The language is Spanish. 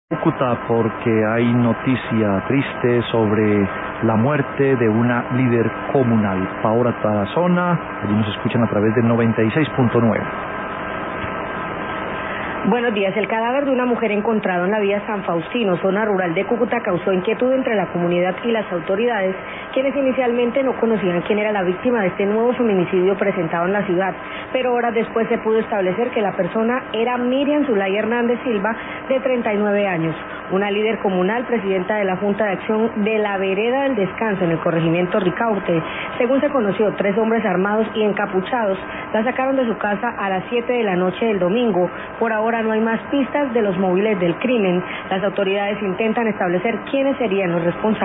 Cúcuta porque hay noticia triste sobre la muerte de una líder comunal, Paola Tarazona. Allí nos escuchan a través del 96.9. Buenos días. El cadáver de una mujer encontrado en la vía San Faustino, zona rural de Cúcuta, causó inquietud entre la comunidad y las autoridades, quienes inicialmente no conocían quién era la víctima de este nuevo feminicidio presentado en la ciudad, pero horas después se pudo establecer que la persona era Miriam Zulay Hernández Silva, de 39 años, una líder comunal, presidenta de la Junta de Acción de la Vereda del Descanso en el corregimiento Ricaurte. Según se conoció, 3 hombres armados y encapuchados la sacaron de su casa a las 7 de la noche del domingo. Por ahora no hay más pistas de los móviles del crimen. Las autoridades intentan establecer quiénes serían los responsables.